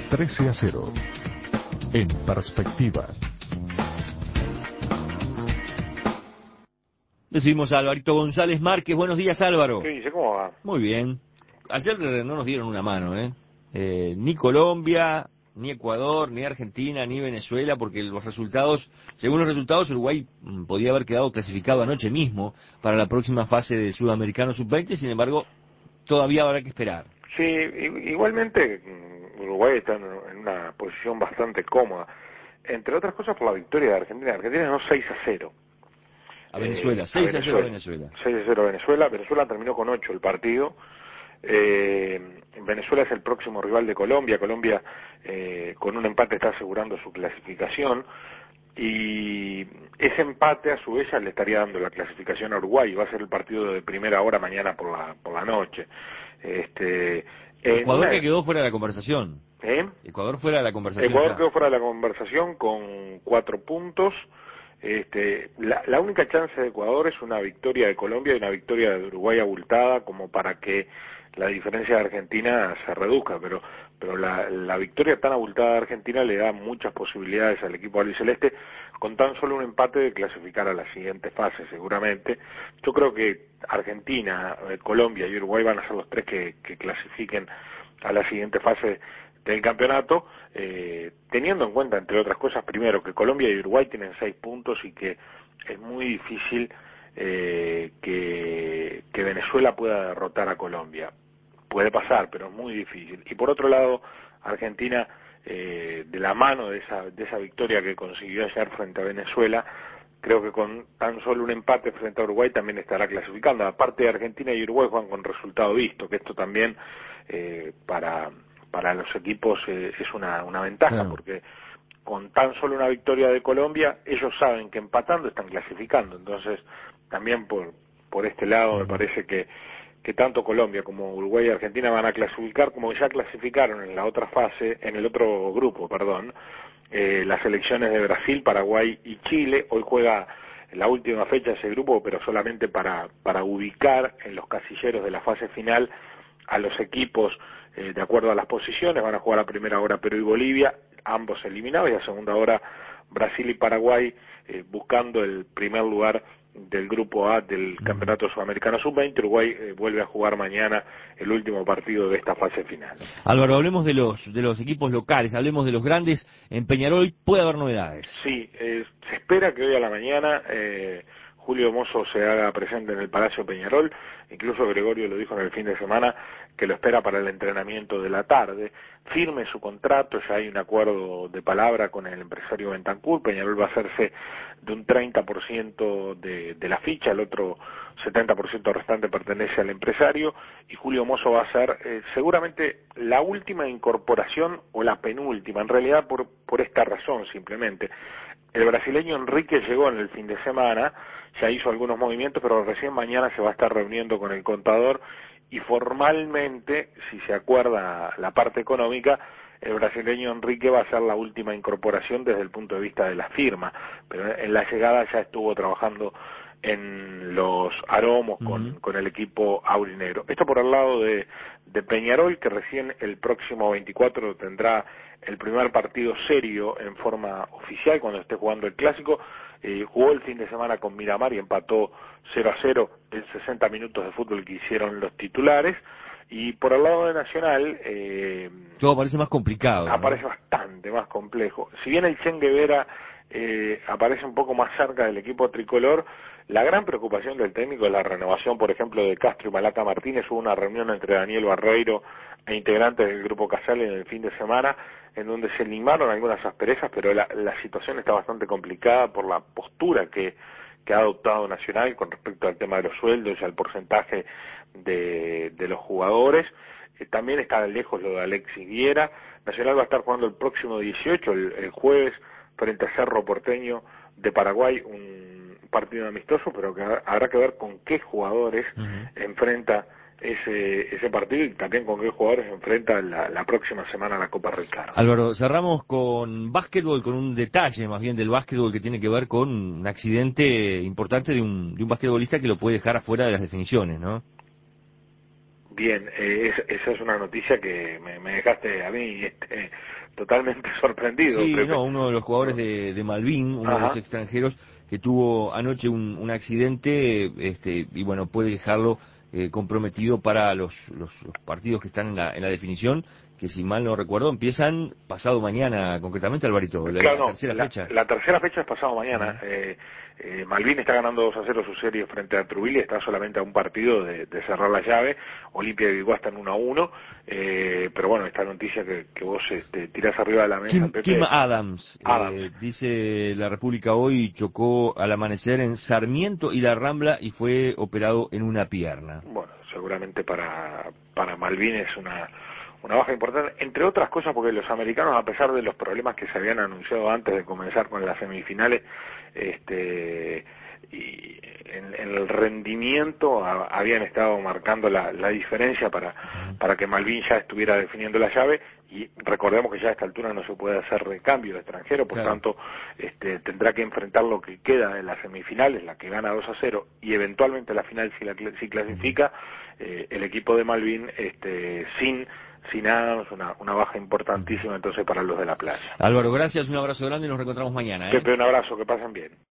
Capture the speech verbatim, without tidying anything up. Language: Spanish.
trece a cero. En perspectiva. Recibimos a Alvarito González Márquez. Buenos días, Álvaro. ¿Qué dice? ¿Cómo va? Muy bien. Ayer no nos dieron una mano, ¿eh? eh ni Colombia, ni Ecuador, ni Argentina, ni Venezuela, porque los resultados, según los resultados, Uruguay podía haber quedado clasificado anoche mismo para la próxima fase de Sudamericano sub veinte, sin embargo, todavía habrá que esperar. Sí, igualmente Uruguay está en una posición bastante cómoda, entre otras cosas por la victoria de Argentina. Argentina ganó seis a cero. A Venezuela, eh, seis a cero a Venezuela. seis a cero a Venezuela. Venezuela terminó con ocho el partido. Eh, Venezuela es el próximo rival de Colombia. Colombia eh, con un empate está asegurando su clasificación. Y ese empate a su vez ya le estaría dando la clasificación a Uruguay. Va a ser el partido de primera hora mañana por la por la noche. Este, Ecuador una... que quedó fuera de la conversación. ¿Eh? Ecuador fuera de la conversación. Ecuador ya. quedó fuera de la conversación con cuatro puntos. Este, la, la única chance de Ecuador es una victoria de Colombia y una victoria de Uruguay abultada, como para que la diferencia de Argentina se reduzca, pero pero la, la victoria tan abultada de Argentina le da muchas posibilidades al equipo albiceleste, con tan solo un empate de clasificar a la siguiente fase seguramente. Yo creo que Argentina, Colombia y Uruguay van a ser los tres que, que clasifiquen a la siguiente fase del campeonato, eh, teniendo en cuenta, entre otras cosas, primero que Colombia y Uruguay tienen seis puntos y que es muy difícil eh, que, que Venezuela pueda derrotar a Colombia. Puede pasar, pero es muy difícil. Y por otro lado, Argentina, eh, de la mano de esa, de esa victoria que consiguió ayer frente a Venezuela, creo que con tan solo un empate frente a Uruguay también estará clasificando. Aparte de Argentina y Uruguay juegan con resultado visto, que esto también eh, para... para los equipos eh, es una, una ventaja, claro, porque con tan solo una victoria de Colombia, ellos saben que empatando están clasificando. Entonces, también por por este lado me parece que, que tanto Colombia como Uruguay y Argentina van a clasificar, como ya clasificaron en la otra fase, en el otro grupo, perdón, eh, las selecciones de Brasil, Paraguay y Chile. Hoy juega la última fecha de ese grupo, pero solamente para, para ubicar en los casilleros de la fase final a los equipos eh, de acuerdo a las posiciones. Van a jugar a primera hora Perú y Bolivia, ambos eliminados, y a segunda hora Brasil y Paraguay, eh, buscando el primer lugar del grupo A del Campeonato Sudamericano sub veinte. Uruguay eh, vuelve a jugar mañana el último partido de esta fase final. Álvaro, hablemos de los de los equipos locales, hablemos de los grandes. En Peñarol puede haber novedades. Sí, eh, se espera que hoy a la mañana eh, Julio Mozo se haga presente en el Palacio Peñarol. Incluso Gregorio lo dijo en el fin de semana, que lo espera para el entrenamiento de la tarde. Firme su contrato, ya hay un acuerdo de palabra con el empresario Bentancur. Peñarol va a hacerse de un treinta por ciento de, de la ficha, el otro setenta por ciento restante pertenece al empresario, y Julio Mozo va a ser eh, seguramente la última incorporación, o la penúltima, en realidad por, por esta razón simplemente. El brasileño Enrique llegó en el fin de semana, ya hizo algunos movimientos, pero recién mañana se va a estar reuniendo con el contador, y formalmente, si se acuerda la parte económica, el brasileño Enrique va a ser la última incorporación desde el punto de vista de la firma, pero en la llegada ya estuvo trabajando en los aromos con, uh-huh. con el equipo aurinegro. Esto por el lado de, de Peñarol, que recién el próximo veinticuatro tendrá el primer partido serio en forma oficial cuando esté jugando el clásico. Eh, jugó el fin de semana con Miramar y empató cero a cero en sesenta minutos de fútbol que hicieron los titulares. Y por el lado de Nacional eh, todo parece más complicado, aparece ¿no? Bastante más complejo. Si bien el Chen Guevara eh, aparece un poco más cerca del equipo tricolor, la gran preocupación del técnico es la renovación, por ejemplo, de Castro y Malaca Martínez. Hubo una reunión entre Daniel Barreiro e integrantes del grupo Casale en el fin de semana, en donde se limaron algunas asperezas, pero la, la situación está bastante complicada por la postura que, que ha adoptado Nacional con respecto al tema de los sueldos y al porcentaje de, de los jugadores. Eh, también está lejos lo de Alexis Viera. Nacional va a estar jugando el próximo dieciocho, el, el jueves, frente a Cerro Porteño de Paraguay, un partido amistoso, pero que habrá que ver con qué jugadores uh-huh. enfrenta ese ese partido, y también con qué jugadores enfrenta la, la próxima semana la Copa Ricardo. Álvaro, cerramos con básquetbol, con un detalle más bien del básquetbol que tiene que ver con un accidente importante de un, de un basquetbolista que lo puede dejar afuera de las definiciones, ¿no? Bien, eh, es, esa es una noticia que me, me dejaste a mí este, totalmente sorprendido. Sí, Pepe. no, uno de los jugadores de, de Malvin, uno Ajá. de los extranjeros que tuvo anoche un, un accidente, este, y bueno, puede dejarlo eh, comprometido para los, los, los partidos que están en la, en la definición, que si mal no recuerdo empiezan pasado mañana, concretamente, Alvarito, la, Claro, la no, tercera la, fecha. la tercera fecha es pasado mañana. Uh-huh. eh, eh, Malvin está ganando dos a cero su serie frente a Trujillo y está solamente a un partido de, de cerrar la llave. Olimpia de Biguá está en uno a uno. Eh, pero bueno, esta noticia que, que vos este, tirás arriba de la mesa, Kim, Pepe. Kim Adams, Adams. eh, dice La República hoy, chocó al amanecer en Sarmiento y La Rambla y fue operado en una pierna. Bueno, seguramente para, para Malvin es una, una baja importante, entre otras cosas porque los americanos, a pesar de los problemas que se habían anunciado antes de comenzar con las semifinales, este y en, en el rendimiento a, habían estado marcando la, la diferencia para, para que Malvin ya estuviera definiendo la llave, y recordemos que ya a esta altura no se puede hacer recambio de extranjero, por Claro. tanto este, tendrá que enfrentar lo que queda de las semifinales, la que gana dos a cero, y eventualmente la final si, la, si clasifica eh, el equipo de Malvin este, sin sin Adams, una, una baja importantísima entonces para los de la playa. Álvaro, gracias, un abrazo grande y nos reencontramos mañana, ¿eh? Pepe, un abrazo, que pasen bien.